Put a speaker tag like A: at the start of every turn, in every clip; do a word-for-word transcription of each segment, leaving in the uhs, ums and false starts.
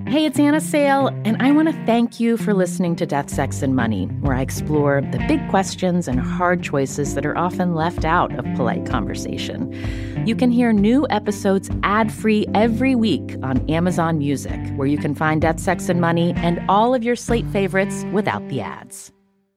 A: Hey, it's Anna Sale, and I want to thank you for listening to Death, Sex, and Money, where I explore the big questions and hard choices that are often left out of polite conversation. You can hear new episodes ad-free every week on Amazon Music, where you can find Death, Sex, and Money and all of your Slate favorites without the ads.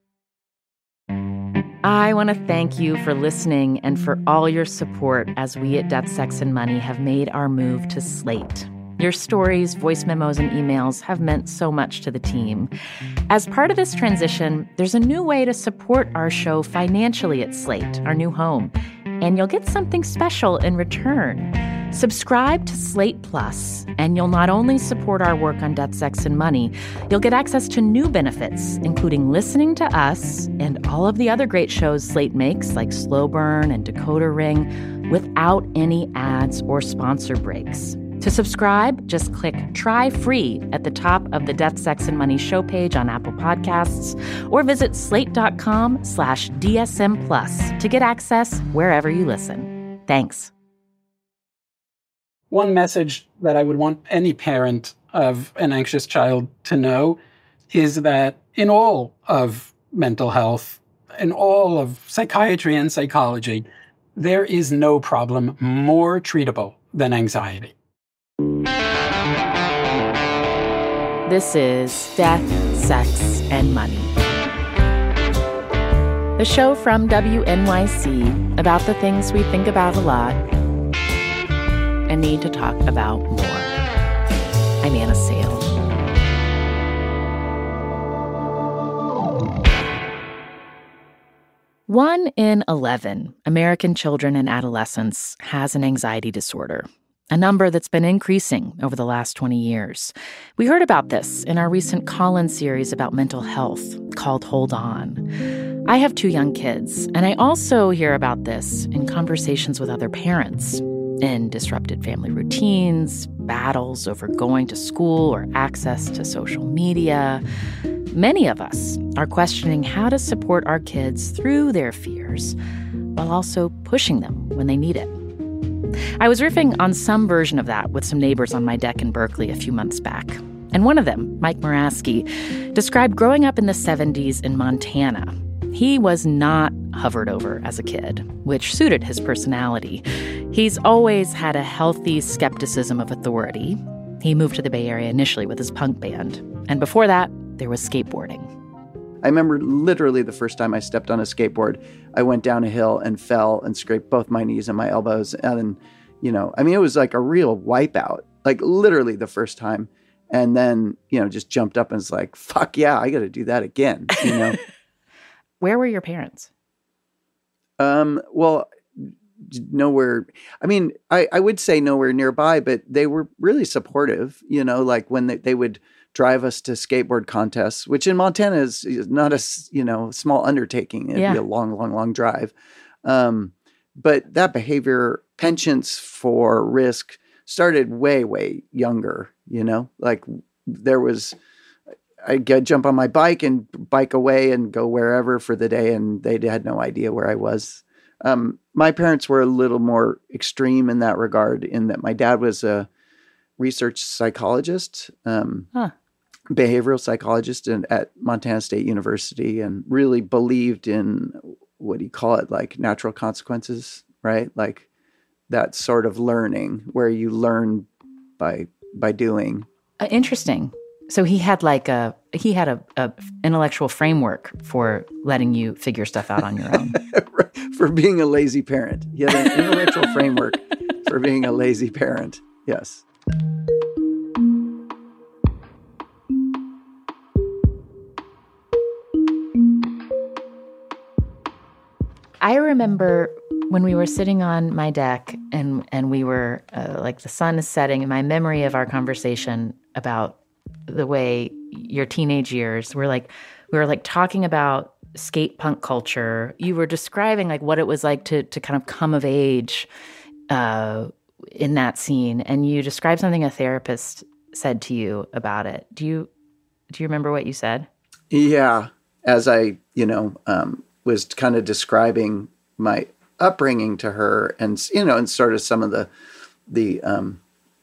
A: I want to thank you for listening and for all your support as we at Death, Sex, and Money have made our move to Slate. Your stories, voice memos, and emails have meant so much to the team. As part of this transition, there's a new way to support our show financially at Slate, our new home, and you'll get something special in return. Subscribe to Slate Plus, and you'll not only support our work on Death, Sex, and Money, you'll get access to new benefits, including listening to us and all of the other great shows Slate makes, like Slow Burn and Decoder Ring, without any ads or sponsor breaks. To subscribe, just click Try Free at the top of the Death, Sex, and Money show page on Apple Podcasts, or visit slate.com slash DSM Plus to get access wherever you listen. Thanks.
B: One message that I would want any parent of an anxious child to know is that in all of mental health, in all of psychiatry and psychology, there is no problem more treatable than anxiety.
A: This is Death, Sex, and Money, the show from W N Y C about the things we think about a lot and need to talk about more. I'm Anna Sale. One in eleven American children and adolescents has an anxiety disorder, a number that's been increasing over the last twenty years. We heard about this in our recent call-in series about mental health called Hold On. I have two young kids, and I also hear about this in conversations with other parents, in disrupted family routines, battles over going to school or access to social media. Many of us are questioning how to support our kids through their fears while also pushing them when they need it. I was riffing on some version of that with some neighbors on my deck in Berkeley a few months back. And one of them, Mike Moraski, described growing up in the seventies in Montana. He was not hovered over as a kid, which suited his personality. He's always had a healthy skepticism of authority. He moved to the Bay Area initially with his punk band. And before that, there was skateboarding.
C: I remember literally the first time I stepped on a skateboard, I went down a hill and fell and scraped both my knees and my elbows. And, you know, I mean, it was like a real wipeout, like literally the first time. And then, you know, just jumped up and was like, fuck yeah, I got to do that again, you know.
A: Where were your parents?
C: Um, well, nowhere. I mean, I, I would say nowhere nearby, but they were really supportive, you know, like when they, they would drive us to skateboard contests, which in Montana is, is not a, you know, small undertaking. It'd
A: yeah.
C: be a long, long, long drive. Um, but that behavior, penchants for risk started way, way younger, you know, like there was, I'd get, jump on my bike and bike away and go wherever for the day. And they had no idea where I was. Um, my parents were a little more extreme in that regard, in that my dad was a research psychologist, um, huh. behavioral psychologist in, at Montana State University, and really believed in, what do you call it, like natural consequences, right? Like that sort of learning where you learn by by doing.
A: Uh, interesting. So he had like a he had a, a intellectual framework for letting you figure stuff out on your own.
C: For being a lazy parent. He had an intellectual framework for being a lazy parent. Yes.
A: I remember when we were sitting on my deck and and we were uh, like the sun is setting, and my memory of our conversation about the way your teenage years were like, we were like talking about skate punk culture. You were describing like what it was like to to kind of come of age uh, in that scene, and you described something a therapist said to you about it. Do you do you remember what you said?
C: Yeah, as I you know um, was kind of describing my upbringing to her, and you know, and sort of some of the the um,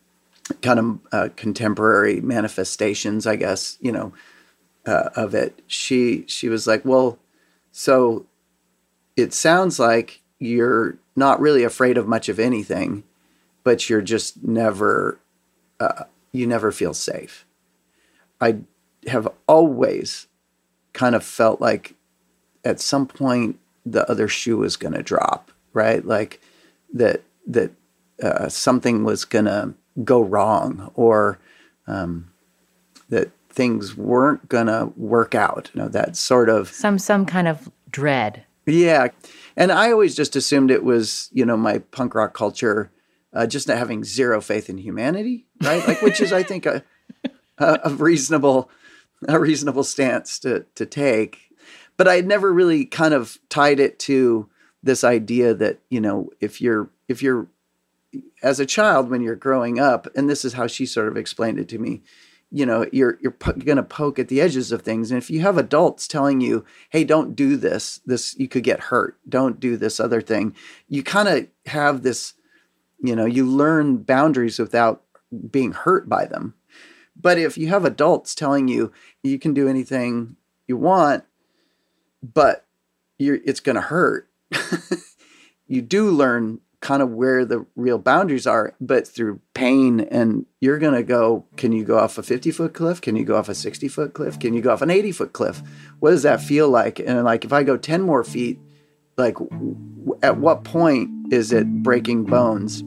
C: kind of uh, contemporary manifestations, I guess, you know, uh, of it. She she was like, well, so it sounds like you're not really afraid of much of anything, but you're just never, uh, you never feel safe. I have always kind of felt like at some point the other shoe was going to drop, right? Like that, that uh, something was going to go wrong, or um, that things weren't going to work out. You know, that sort of...
A: Some, some kind of dread.
C: Yeah. And I always just assumed it was, you know, my punk rock culture, uh, just not having zero faith in humanity, right? Like, which is, I think, a, a, a reasonable, a reasonable stance to, to take. But I had never really kind of tied it to this idea that, you know, if you're, if you're, as a child, when you're growing up, and this is how she sort of explained it to me, you know, you're, you're po- going to poke at the edges of things. And if you have adults telling you, hey, don't do this, this, you could get hurt. Don't do this other thing. You kind of have this, you know, you learn boundaries without being hurt by them. But if you have adults telling you, you can do anything you want, but you're, it's going to hurt, you do learn kind of where the real boundaries are, but through pain. And you're going to go, can you go off a fifty foot cliff? Can you go off a sixty foot cliff? Can you go off an eighty foot cliff? What does that feel like? And like, if I go ten more feet, like w- at what point is it breaking bones?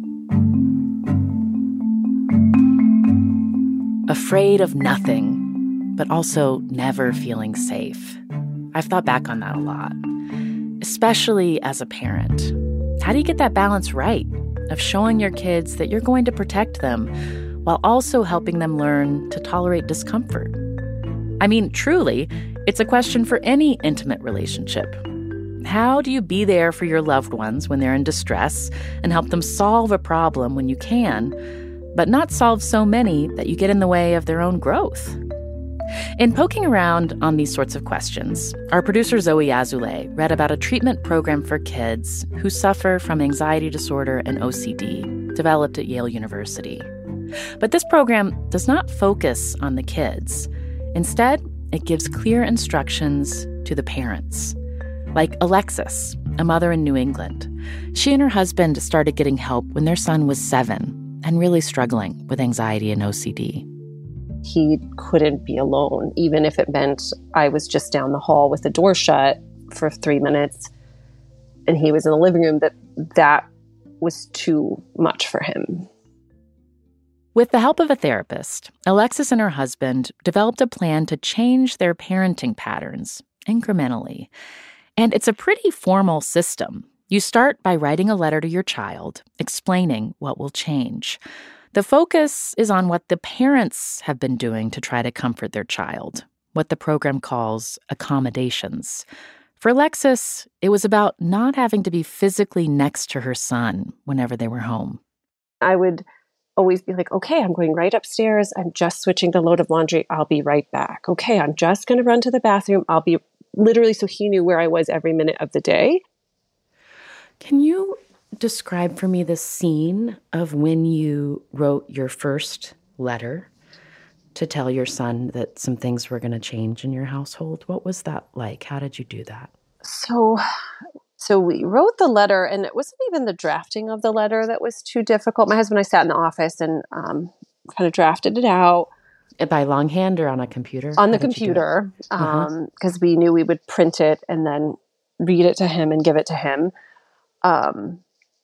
A: Afraid of nothing, but also never feeling safe. I've thought back on that a lot, especially as a parent. How do you get that balance right of showing your kids that you're going to protect them while also helping them learn to tolerate discomfort? I mean, truly, it's a question for any intimate relationship. How do you be there for your loved ones when they're in distress and help them solve a problem when you can, but not solve so many that you get in the way of their own growth? In poking around on these sorts of questions, our producer Zoe Azulay read about a treatment program for kids who suffer from anxiety disorder and O C D, developed at Yale University. But this program does not focus on the kids. Instead, it gives clear instructions to the parents. Like Alexis, a mother in New England. She and her husband started getting help when their son was seven and really struggling with anxiety and O C D.
D: He couldn't be alone, even if it meant I was just down the hall with the door shut for three minutes and he was in the living room, that that was too much for him.
A: With the help of a therapist, Alexis and her husband developed a plan to change their parenting patterns incrementally. And it's a pretty formal system. You start by writing a letter to your child, explaining what will change. The focus is on what the parents have been doing to try to comfort their child, what the program calls accommodations. For Alexis, it was about not having to be physically next to her son whenever they were home.
D: I would always be like, okay, I'm going right upstairs. I'm just switching the load of laundry. I'll be right back. Okay, I'm just going to run to the bathroom. I'll be literally, so he knew where I was every minute of the day.
A: Can you describe for me the scene of when you wrote your first letter to tell your son that some things were going to change in your household? What was that like? How did you do that?
D: So, so we wrote the letter, and it wasn't even the drafting of the letter that was too difficult. My husband and I sat in the office and um, kind of drafted it out.
A: By longhand or on a computer?
D: On the computer, because um, uh-huh. we knew we would print it and then read it to him and give it to him. Um,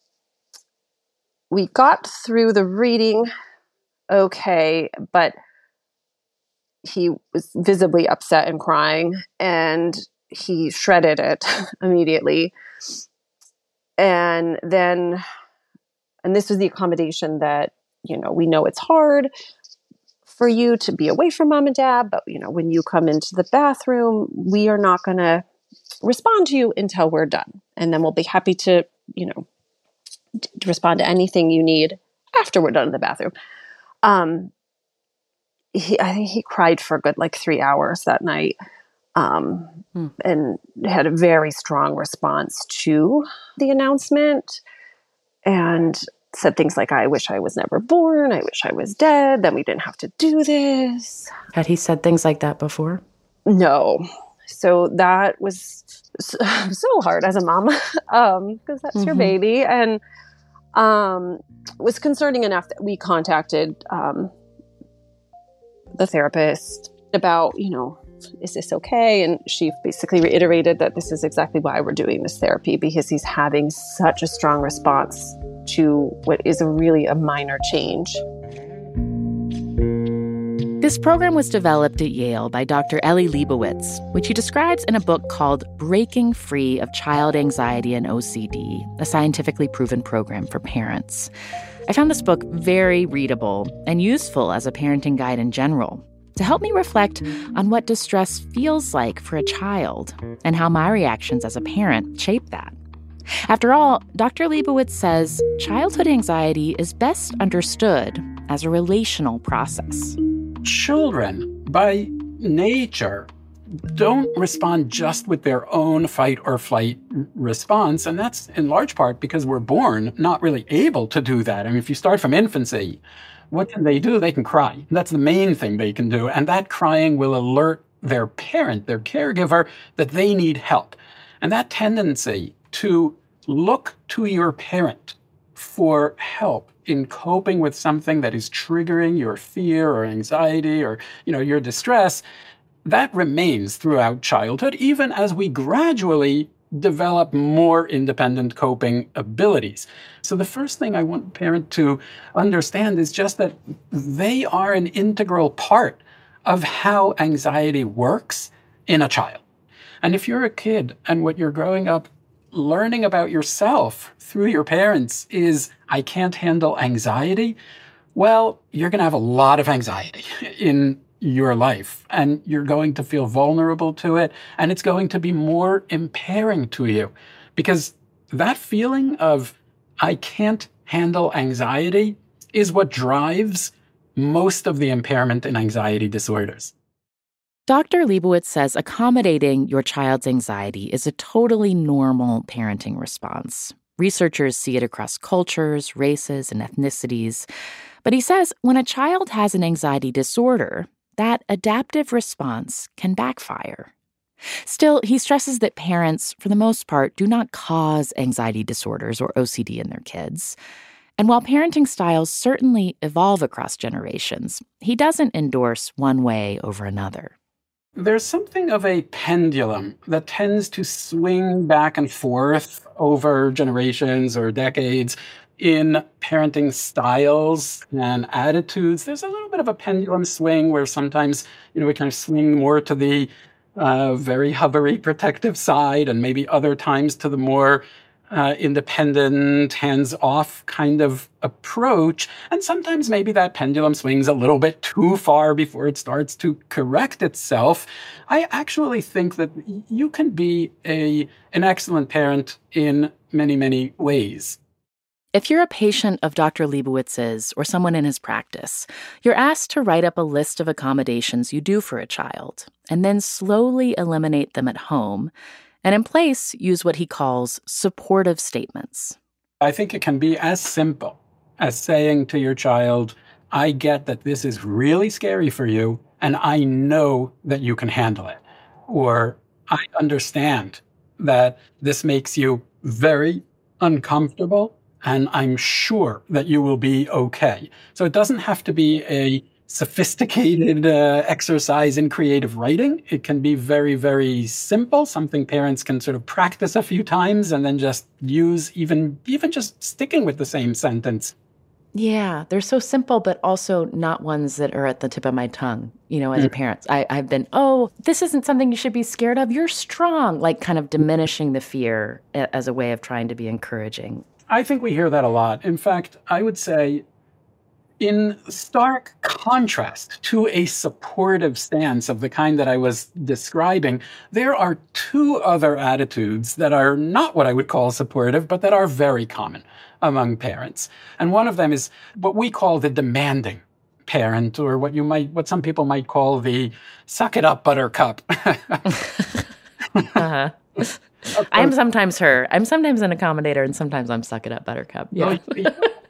D: we got through the reading okay, but he was visibly upset and crying, and he shredded it immediately. And then, and this was the accommodation that, you know, we know it's hard for you to be away from mom and dad, but, you know, when you come into the bathroom, we are not going to respond to you until we're done. And then we'll be happy to, you know, to respond to anything you need after we're done in the bathroom. Um, he, I think he cried for a good like three hours that night, um, hmm. and had a very strong response to the announcement. And said things like, I wish I was never born. I wish I was dead. Then we didn't have to do this.
A: Had he said things like that before?
D: No. So that was so hard as a mom, um, because that's mm-hmm. your baby. And um, it was concerning enough that we contacted um, the therapist about, you know, is this okay? And she basically reiterated that this is exactly why we're doing this therapy, because he's having such a strong response to what is a really a minor change.
A: This program was developed at Yale by Doctor Ellie Leibovitz, which he describes in a book called Breaking Free of Child Anxiety and O C D, a scientifically proven program for parents. I found this book very readable and useful as a parenting guide in general to help me reflect on what distress feels like for a child and how my reactions as a parent shape that. After all, Doctor Leibovitz says childhood anxiety is best understood as a relational process.
B: Children, by nature, don't respond just with their own fight or flight response, and that's in large part because we're born not really able to do that. I mean, if you start from infancy, what can they do? They can cry. That's the main thing they can do, and that crying will alert their parent, their caregiver, that they need help. And that tendency to look to your parent for help in coping with something that is triggering your fear or anxiety or, you know, your distress, that remains throughout childhood, even as we gradually develop more independent coping abilities. So the first thing I want a parent to understand is just that they are an integral part of how anxiety works in a child. And if you're a kid and what you're growing up learning about yourself through your parents is, I can't handle anxiety, well, you're going to have a lot of anxiety in your life, and you're going to feel vulnerable to it, and it's going to be more impairing to you, because that feeling of, I can't handle anxiety, is what drives most of the impairment in anxiety disorders.
A: Doctor Leibovitz says accommodating your child's anxiety is a totally normal parenting response. Researchers see it across cultures, races, and ethnicities. But he says when a child has an anxiety disorder, that adaptive response can backfire. Still, he stresses that parents, for the most part, do not cause anxiety disorders or O C D in their kids. And while parenting styles certainly evolve across generations, he doesn't endorse one way over another.
B: There's something of a pendulum that tends to swing back and forth over generations or decades in parenting styles and attitudes. There's a little bit of a pendulum swing where sometimes, you know, we kind of swing more to the uh, very hovery protective side, and maybe other times to the more Uh, independent, hands-off kind of approach. And sometimes maybe that pendulum swings a little bit too far before it starts to correct itself. I actually think that you can be a an excellent parent in many, many ways.
A: If you're a patient of Doctor Leibovitz's or someone in his practice, you're asked to write up a list of accommodations you do for a child and then slowly eliminate them at home, and in place, use what he calls supportive statements.
B: I think it can be as simple as saying to your child, I get that this is really scary for you, and I know that you can handle it. Or, I understand that this makes you very uncomfortable, and I'm sure that you will be okay. So it doesn't have to be a sophisticated uh, exercise in creative writing. It can be very, very simple, something parents can sort of practice a few times and then just use, even even just sticking with the same sentence.
A: Yeah, they're so simple, but also not ones that are at the tip of my tongue, you know, as mm. a parent. I, I've been, oh, this isn't something you should be scared of. You're strong, like kind of diminishing the fear as a way of trying to be encouraging.
B: I think we hear that a lot. In fact, I would say, in stark contrast to a supportive stance of the kind that I was describing, there are two other attitudes that are not what I would call supportive, but that are very common among parents. And one of them is what we call the demanding parent, or what you might, what some people might call the suck it up buttercup.
A: uh-huh. I'm sometimes her. I'm sometimes an accommodator, and sometimes I'm suck it up buttercup. Yeah.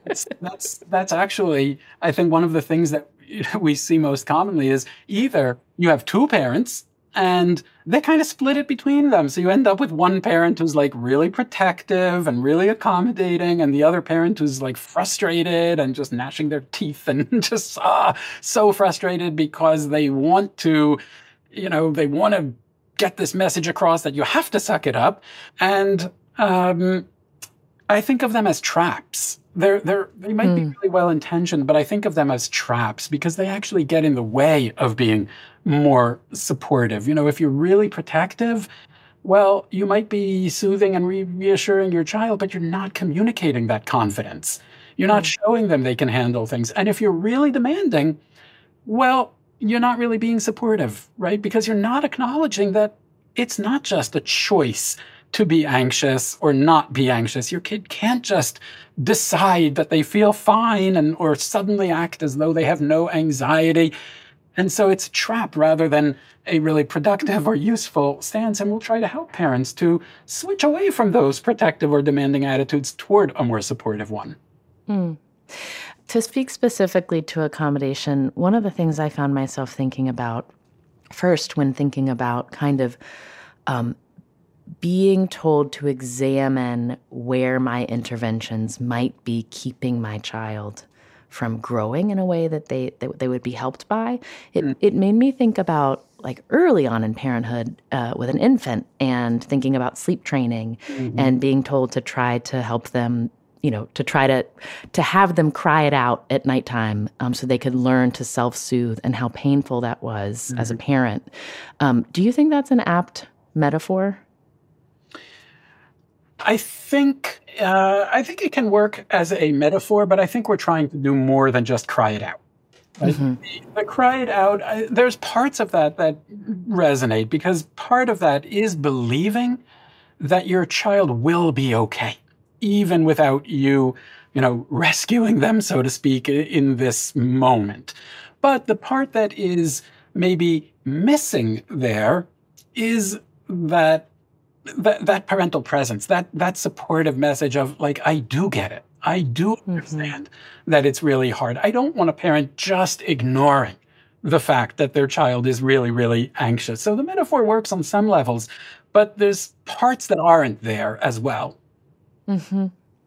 B: It's, that's that's actually, I think, one of the things that we see most commonly is either you have two parents and they kind of split it between them. So you end up with one parent who's like really protective and really accommodating, and the other parent who's like frustrated and just gnashing their teeth and just ah, so frustrated because they want to, you know, they want to get this message across that you have to suck it up. And um, I think of them as traps. They're, they're, they might mm. be really well-intentioned, but I think of them as traps because they actually get in the way of being more supportive. You know, if you're really protective, well, you might be soothing and re- reassuring your child, but you're not communicating that confidence. You're not mm. showing them they can handle things. And if you're really demanding, well, you're not really being supportive, right? Because you're not acknowledging that it's not just a choice to be anxious or not be anxious. Your kid can't just decide that they feel fine and or suddenly act as though they have no anxiety. And so it's a trap rather than a really productive or useful stance. And we'll try to help parents to switch away from those protective or demanding attitudes toward a more supportive one.
A: Mm. To speak specifically to accommodation, one of the things I found myself thinking about first when thinking about kind of um, being told to examine where my interventions might be keeping my child from growing in a way that they that they would be helped by, it, mm. it made me think about like early on in parenthood uh, with an infant and thinking about sleep training mm-hmm. and being told to try to help them, you know, to try to to have them cry it out at nighttime um, so they could learn to self-soothe and how painful that was mm-hmm. as a parent. Um, do you think that's an apt metaphor?
B: I think uh, I think it can work as a metaphor, but I think we're trying to do more than just cry it out. Right? Mm-hmm. The, the cry it out, I, there's parts of that that resonate because part of that is believing that your child will be okay, even without you, you know, rescuing them, so to speak, in this moment. But the part that is maybe missing there is that That, that parental presence, that that supportive message of like, I do get it. I do understand mm-hmm. that it's really hard. I don't want a parent just ignoring the fact that their child is really, really anxious. So the metaphor works on some levels, but there's parts that aren't there as well.
A: Mm-hmm.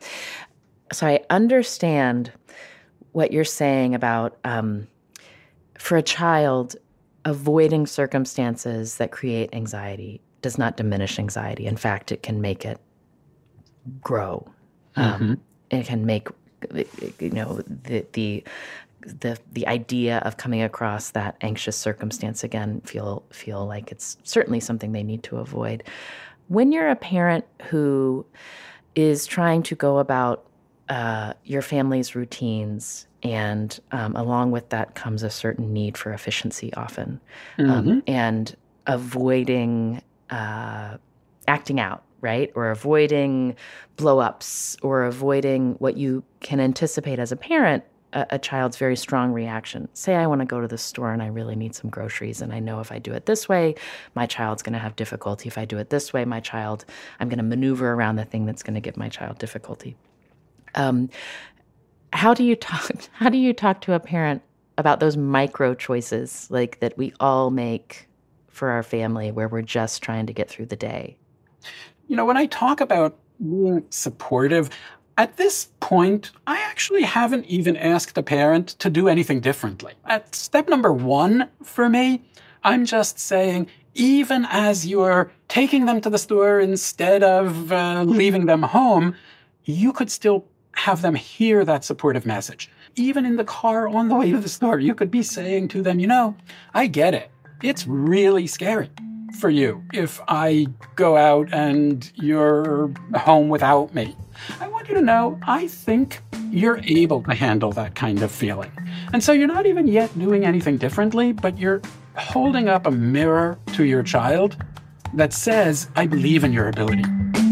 A: So I understand what you're saying about, um, for a child, avoiding circumstances that create anxiety does not diminish anxiety. In fact, it can make it grow. Mm-hmm. Um, it can make, you know, the the the the idea of coming across that anxious circumstance again feel feel like it's certainly something they need to avoid. When you're a parent who is trying to go about uh, your family's routines, and um, along with that comes a certain need for efficiency often, mm-hmm. um, and avoiding Uh, acting out, right? Or avoiding blow-ups or avoiding what you can anticipate as a parent, a, a child's very strong reaction. Say I want to go to the store and I really need some groceries and I know if I do it this way, my child's going to have difficulty. If I do it this way, my child, I'm going to maneuver around the thing that's going to give my child difficulty. Um, how do you talk, how do you talk to a parent about those micro choices like that we all make for our family where we're just trying to get through the day?
B: You know, when I talk about being supportive, at this point, I actually haven't even asked a parent to do anything differently. At step number one for me, I'm just saying, even as you're taking them to the store instead of uh, leaving them home, you could still have them hear that supportive message. Even in the car on the way to the store, you could be saying to them, you know, I get it. It's really scary for you if I go out and you're home without me. I want you to know, I think you're able to handle that kind of feeling. And so you're not even yet doing anything differently, but you're holding up a mirror to your child that says, I believe in your ability.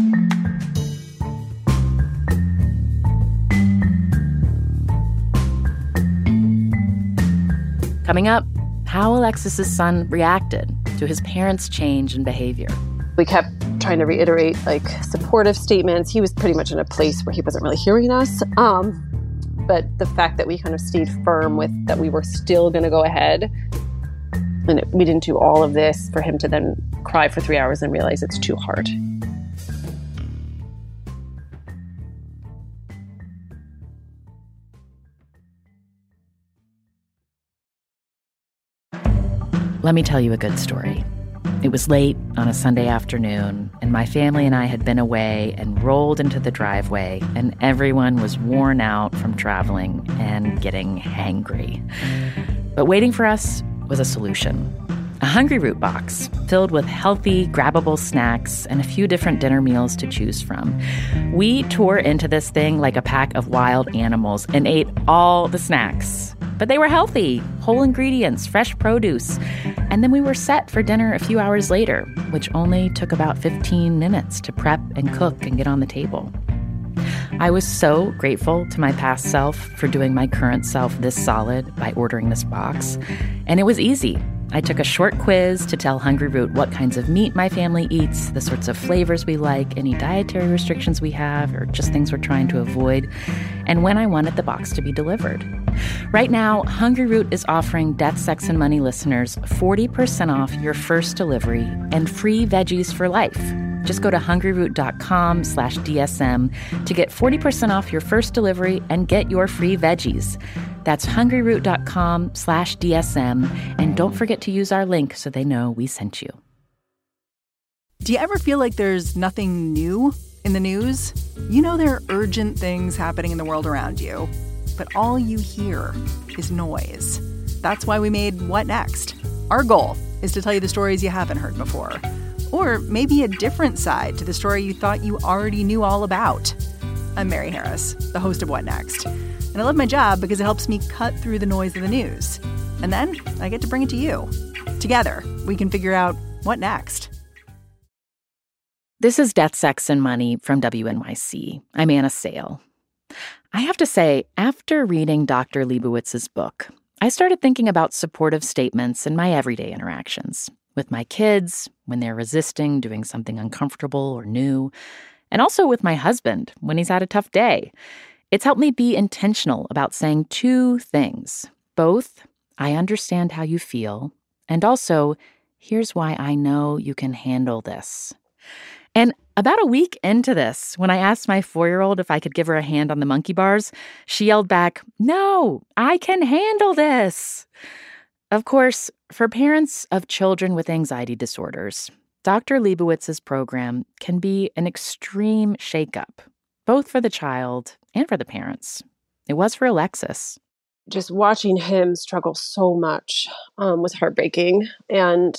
A: Coming up, how Alexis's son reacted to his parents' change in behavior.
D: We kept trying to reiterate like supportive statements. He was pretty much in a place where he wasn't really hearing us. Um, But the fact that we kind of stayed firm with that we were still going to go ahead, and it, we didn't do all of this for him to then cry for three hours and realize it's too hard.
A: Let me tell you a good story. It was late on a Sunday afternoon, and my family and I had been away and rolled into the driveway, and everyone was worn out from traveling and getting hangry. But waiting for us was a solution. A Hungryroot box filled with healthy, grabbable snacks and a few different dinner meals to choose from. We tore into this thing like a pack of wild animals and ate all the snacks. But they were healthy, whole ingredients, fresh produce. And then we were set for dinner a few hours later, which only took about fifteen minutes to prep and cook and get on the table. I was so grateful to my past self for doing my current self this solid by ordering this box. And it was easy. I took a short quiz to tell Hungryroot what kinds of meat my family eats, the sorts of flavors we like, any dietary restrictions we have, or just things we're trying to avoid, and when I wanted the box to be delivered. Right now, Hungryroot is offering Death, Sex, and Money listeners forty percent off your first delivery and free veggies for life. Just go to hungryroot.com slash DSM to get forty percent off your first delivery and get your free veggies. That's hungryroot.com slash DSM. And don't forget to use our link so they know we sent you.
E: Do you ever feel like there's nothing new in the news? You know there are urgent things happening in the world around you, but all you hear is noise. That's why we made What Next? Our goal is to tell you the stories you haven't heard before. Or maybe a different side to the story you thought you already knew all about. I'm Mary Harris, the host of What Next? And I love my job because it helps me cut through the noise of the news. And then I get to bring it to you. Together, we can figure out what next.
A: This is Death, Sex, and Money from W N Y C. I'm Anna Sale. I have to say, after reading Doctor Leibowitz's book, I started thinking about supportive statements in my everyday interactions. With my kids, when they're resisting doing something uncomfortable or new, and also with my husband when he's had a tough day. It's helped me be intentional about saying two things. Both, I understand how you feel, and also, here's why I know you can handle this. And about a week into this, when I asked my four-year-old if I could give her a hand on the monkey bars, she yelled back, "No, I can handle this." Of course, for parents of children with anxiety disorders, Doctor Leibowitz's program can be an extreme shakeup, both for the child and for the parents. It was for Alexis.
D: Just watching him struggle so much um, was heartbreaking and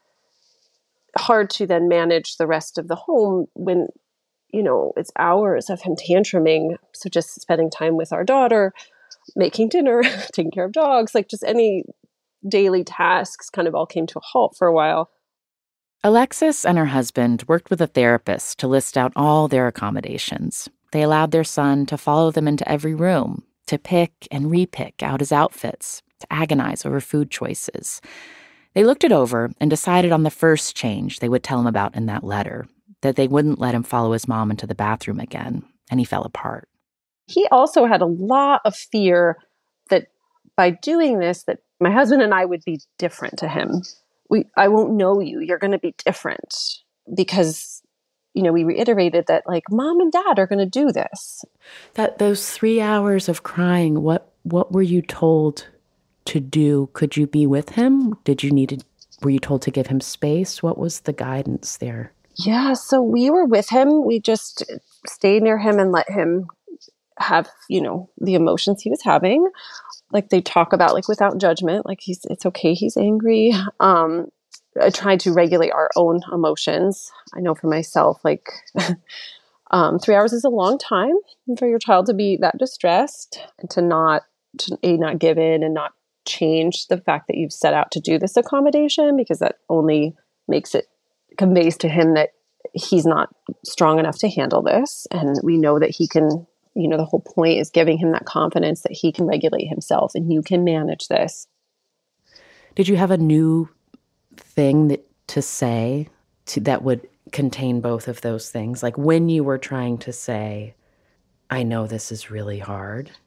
D: hard to then manage the rest of the home when, you know, it's hours of him tantruming. So just spending time with our daughter, making dinner, taking care of dogs, like just any daily tasks kind of all came to a halt for a while.
A: Alexis and her husband worked with a therapist to list out all their accommodations. They allowed their son to follow them into every room, to pick and repick out his outfits, to agonize over food choices. They looked it over and decided on the first change they would tell him about in that letter, that they wouldn't let him follow his mom into the bathroom again, and he fell apart.
D: He also had a lot of fear that by doing this, that my husband and I would be different to him. We, I won't know you. You're going to be different because, you know, we reiterated that like mom and dad are going to do this.
A: That those three hours of crying, what what were you told to do? Could you be with him? Did you need to, were you told to give him space? What was the guidance there?
D: Yeah, so we were with him. We just stayed near him and let him have, you know, the emotions he was having. Like they talk about, like without judgment, like he's, it's okay, he's angry. Um, I tried to regulate our own emotions. I know for myself, like um, three hours is a long time for your child to be that distressed and to not, to a, not give in and not change the fact that you've set out to do this accommodation, because that only makes it, conveys to him that he's not strong enough to handle this. And we know that he can, you know, the whole point is giving him that confidence that he can regulate himself and you can manage this.
A: Did you have a new thing that to say to, that would contain both of those things? Like when you were trying to say, I know this is really hard,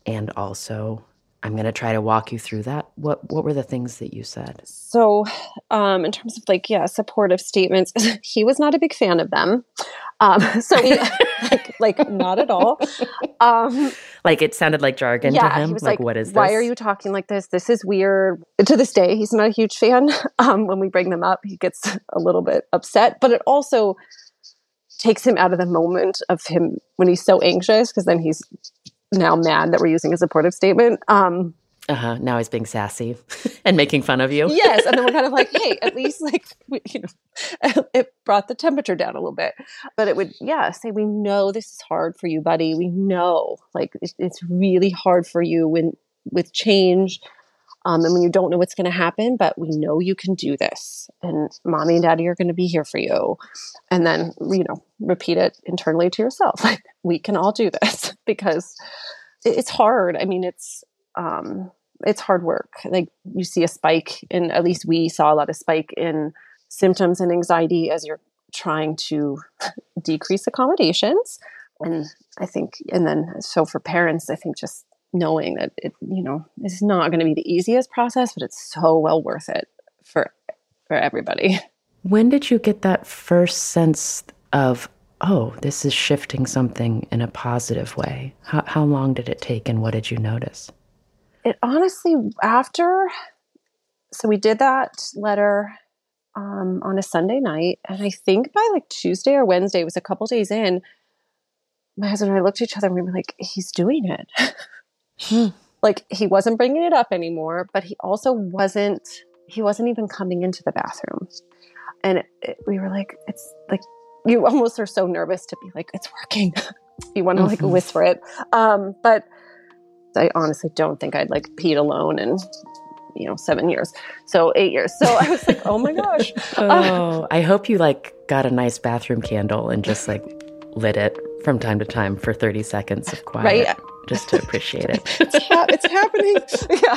A: And also, I'm going to try to walk you through that. What what were the things that you said?
D: So, um, in terms of like, yeah, supportive statements, he was not a big fan of them. Um, so we, like, like not at all. Um,
A: like it sounded like jargon
D: yeah,
A: to him.
D: He was
A: like,
D: like,
A: what is this?
D: Why are you talking like this? This is weird. To this day, he's not a huge fan. Um, when we bring them up, he gets a little bit upset, but it also takes him out of the moment of him when he's so anxious, because then he's now mad that we're using a supportive statement. Um,
A: Uh-huh. Now he's being sassy and making fun of you.
D: Yes. And then we're kind of like, hey, at least like, we, you know, it brought the temperature down a little bit. But it would, yeah, say, we know this is hard for you, buddy. We know, like, it, it's really hard for you when with change um, and when you don't know what's going to happen, but we know you can do this. And mommy and daddy are going to be here for you. And then, you know, repeat it internally to yourself. Like, we can all do this, because it, it's hard. I mean, it's, um, it's hard work. Like, you see a spike in, at least we saw a lot of spike in symptoms and anxiety as you're trying to decrease accommodations. And I think, and then, so for parents, I think just knowing that it, you know, it's not going to be the easiest process, but it's so well worth it for, for everybody.
A: When did you get that first sense of, oh, this is shifting something in a positive way? How, how long did it take, and what did you notice?
D: It honestly, after, so we did that letter um, on a Sunday night. And I think by like Tuesday or Wednesday, it was a couple days in, my husband and I looked at each other and we were like, he's doing it.
A: Hmm.
D: Like, he wasn't bringing it up anymore, but he also wasn't, he wasn't even coming into the bathroom. And it, it, we were like, it's like, you almost are so nervous to be like, it's working. You want to like
A: Mhm.
D: whisper it. Um, but I honestly don't think I'd like peed alone in, you know, seven years. So eight years. So I was like, oh my gosh.
A: Oh, I hope you like got a nice bathroom candle and just like lit it from time to time for thirty seconds of quiet,
D: Right?
A: just to appreciate it.
D: It's, ha- it's happening. Yeah.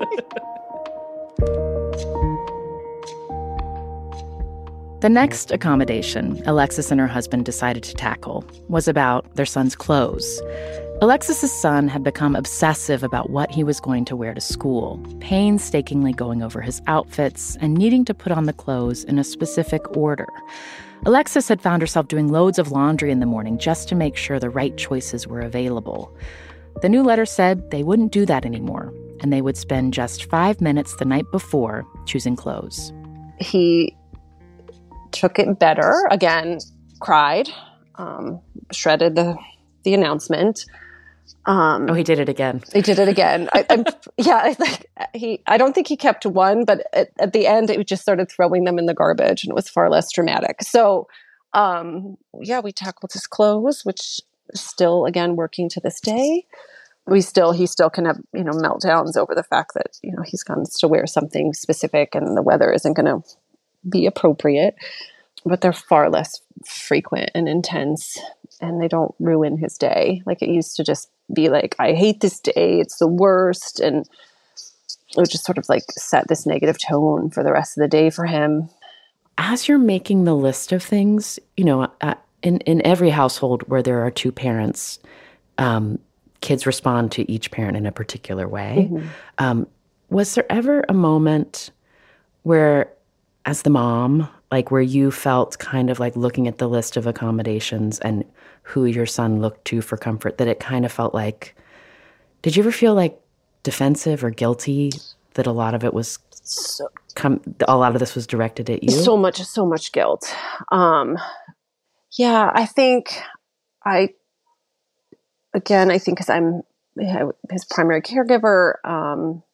A: The next accommodation Alexis and her husband decided to tackle was about their son's clothes. Alexis's son had become obsessive about what he was going to wear to school, painstakingly going over his outfits and needing to put on the clothes in a specific order. Alexis had found herself doing loads of laundry in the morning just to make sure the right choices were available. The new letter said they wouldn't do that anymore, and they would spend just five minutes the night before choosing clothes.
D: He took it better, again, cried, um, shredded the, the announcement. Um,
A: Oh, he did it again.
D: He did it again. I, I'm, yeah, I think he. I don't think he kept one, but at, at the end, it just started throwing them in the garbage, and it was far less dramatic. So, um, yeah, we tackled his clothes, which is still, again, working to this day. We still, he still can have, you know, meltdowns over the fact that, you know, he's going to wear something specific, and the weather isn't going to be appropriate. But they're far less frequent and intense, and they don't ruin his day. Like, it used to just be like, I hate this day, it's the worst. And it would just sort of like set this negative tone for the rest of the day for him.
A: As you're making the list of things, you know, uh, in, in every household where there are two parents, um, kids respond to each parent in a particular way. Mm-hmm. Um, was there ever a moment where, as the mom, like where you felt kind of like looking at the list of accommodations and who your son looked to for comfort, that it kind of felt like, did you ever feel like defensive or guilty that a lot of it was,
D: so,
A: com- a lot of this was directed at you?
D: So much, so much guilt. Um, yeah, I think I, again, I think because I'm his primary caregiver, um,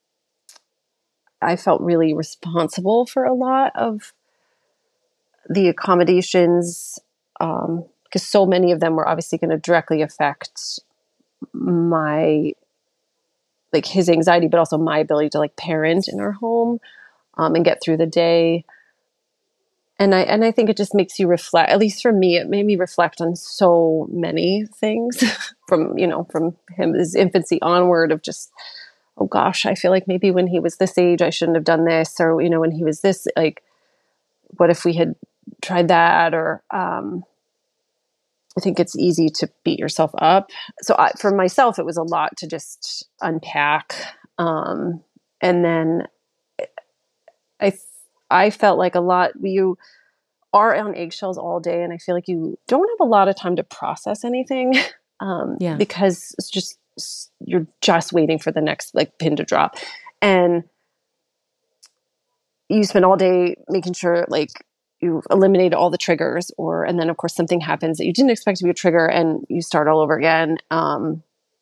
D: I felt really responsible for a lot of the accommodations, um, because so many of them were obviously going to directly affect my, like his anxiety, but also my ability to like parent in our home, um, and get through the day. And I, and I think it just makes you reflect, at least for me, it made me reflect on so many things from, you know, from him, his infancy onward of just, oh gosh, I feel like maybe when he was this age, I shouldn't have done this, or, you know, when he was this, like, what if we had tried that? Or, um, I think it's easy to beat yourself up. So I, for myself, it was a lot to just unpack. Um, and then I, I felt like a lot, you are on eggshells all day. And I feel like you don't have a lot of time to process anything. Um,
A: Yeah.
D: because it's just, you're just waiting for the next like pin to drop. And you spend all day making sure like you eliminate all the triggers, or, and then of course something happens that you didn't expect to be a trigger and you start all over again. Um,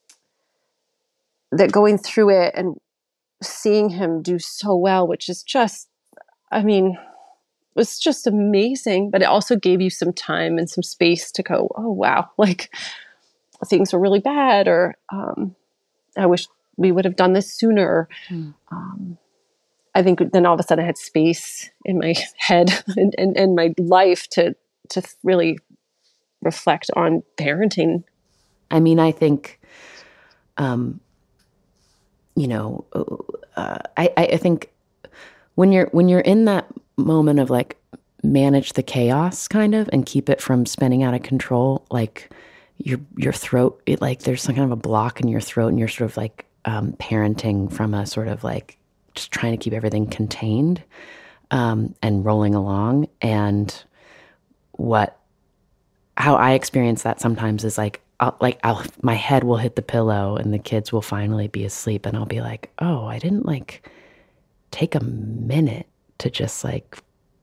D: that going through it and seeing him do so well, which is just, I mean, it was just amazing, but it also gave you some time and some space to go, oh, wow, like things were really bad, or um, I wish we would have done this sooner. Mm. Um, I think then all of a sudden I had space in my head and, and, and my life to to really reflect on parenting.
A: I mean, I think, um, you know, uh, I, I think when you're when you're in that moment of like manage the chaos kind of and keep it from spinning out of control, like your your throat, it like there's some kind of a block in your throat, and you're sort of like um, parenting from a sort of like just trying to keep everything contained um, and rolling along. And what, how I experience that sometimes is like, I'll, like I'll, my head will hit the pillow and the kids will finally be asleep, and I'll be like, oh, I didn't like take a minute to just like,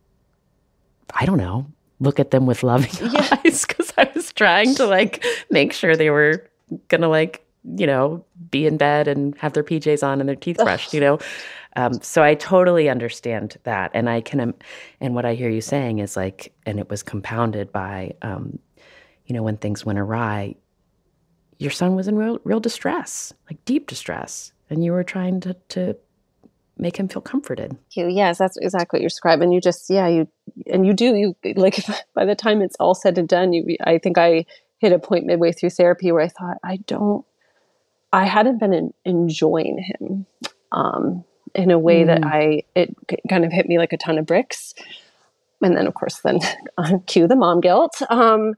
A: I don't know, look at them with loving yeah. eyes, because I was trying to like make sure they were gonna like, you know, be in bed and have their P Js on and their teeth brushed, you know. Um, so I totally understand that. And I can, um, and what I hear you saying is like, and it was compounded by, um, you know, when things went awry, your son was in real, real distress, like deep distress. And you were trying to, to make him feel comforted.
D: Yes, that's exactly what you're describing. You just, yeah, you, and you do, you like, by the time it's all said and done, you, I think I hit a point midway through therapy where I thought, I don't, I hadn't been in, enjoying him. Um, in a way mm. that I, it kind of hit me like a ton of bricks. And then of course, then cue the mom guilt. Um,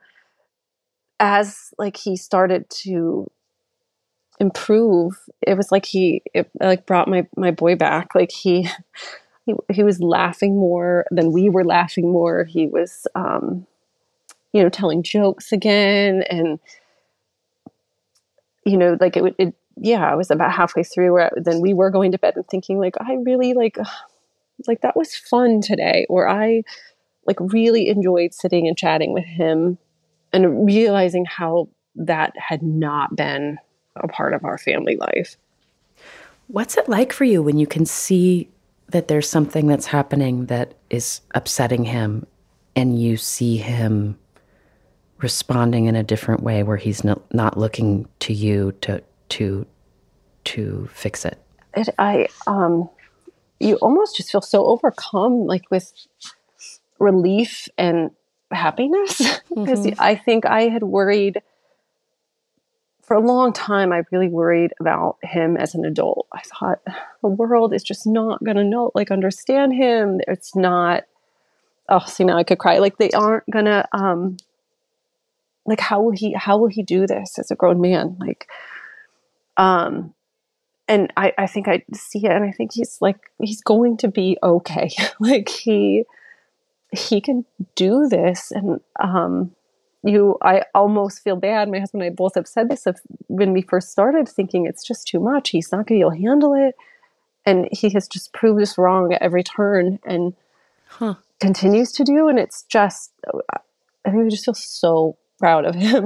D: as like he started to improve, it was like he, it like brought my, my boy back. Like he, he, he was laughing more than we were laughing more. He was, um, you know, telling jokes again. And, you know, like it would, it, yeah, I was about halfway through where then we were going to bed and thinking like, I really like, like that was fun today. Or I like really enjoyed sitting and chatting with him, and realizing how that had not been a part of our family life.
A: What's it like for you when you can see that there's something that's happening that is upsetting him, and you see him responding in a different way where he's not, not looking to you to to to fix it?
D: It, I, um, you almost just feel so overcome, like with relief and happiness. Because mm-hmm. I think I had worried for a long time. I really worried about him as an adult. I thought the world is just not going to know, like understand him. It's not, oh, see, now I could cry. Like they aren't going to, um, like, how will he, how will he do this as a grown man? Like, Um, and I, I think I see it, and I think he's like, he's going to be okay. Like he, he can do this. And, um, you, I almost feel bad. My husband and I both have said this of when we first started thinking it's just too much. He's not going to be able to handle it. And he has just proved us wrong at every turn, and huh. continues to do. And it's just, I think we just feel so proud of him.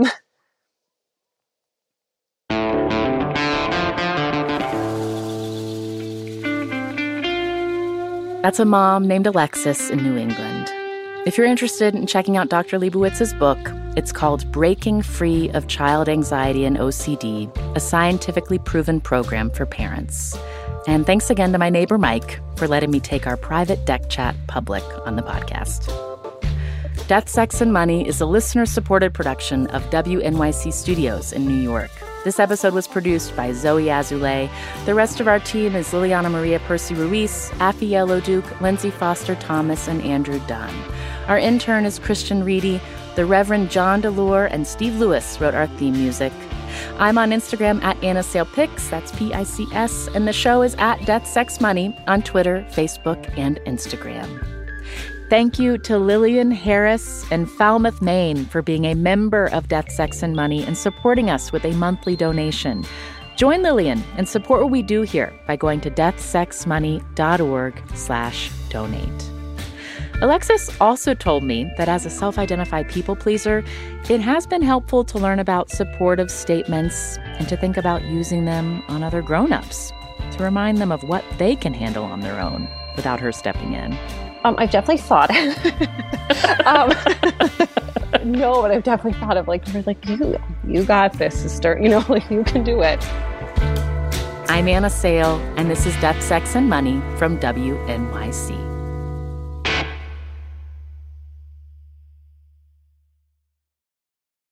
A: That's a mom named Alexis in New England. If you're interested in checking out Doctor Leibowitz's book, it's called Breaking Free of Child Anxiety and O C D, a scientifically proven program for parents. And thanks again to my neighbor Mike for letting me take our private deck chat public on the podcast. Death, Sex, and Money is a listener-supported production of W N Y C Studios in New York. This episode was produced by Zoe Azulay. The rest of our team is Liliana Maria Percy-Ruiz, Afi Yellowduke, Lindsay Foster-Thomas, and Andrew Dunn. Our intern is Christian Reedy. The Reverend John DeLore and Steve Lewis wrote our theme music. I'm on Instagram at Anna Sale Pics, that's P I C S, and the show is at Death, Sex, Money on Twitter, Facebook, and Instagram. Thank you to Lillian Harris in Falmouth, Maine, for being a member of Death, Sex, and Money and supporting us with a monthly donation. Join Lillian and support what we do here by going to deathsexmoney.org slash donate. Alexis also told me that as a self-identified people pleaser, it has been helpful to learn about supportive statements and to think about using them on other grown-ups to remind them of what they can handle on their own without her stepping in.
D: Um, I've definitely thought. um, no, but I've definitely thought of like, you're like, you, you got this, sister. You know, like you can do it.
A: I'm Anna Sale, and this is Death, Sex, and Money from W N Y C.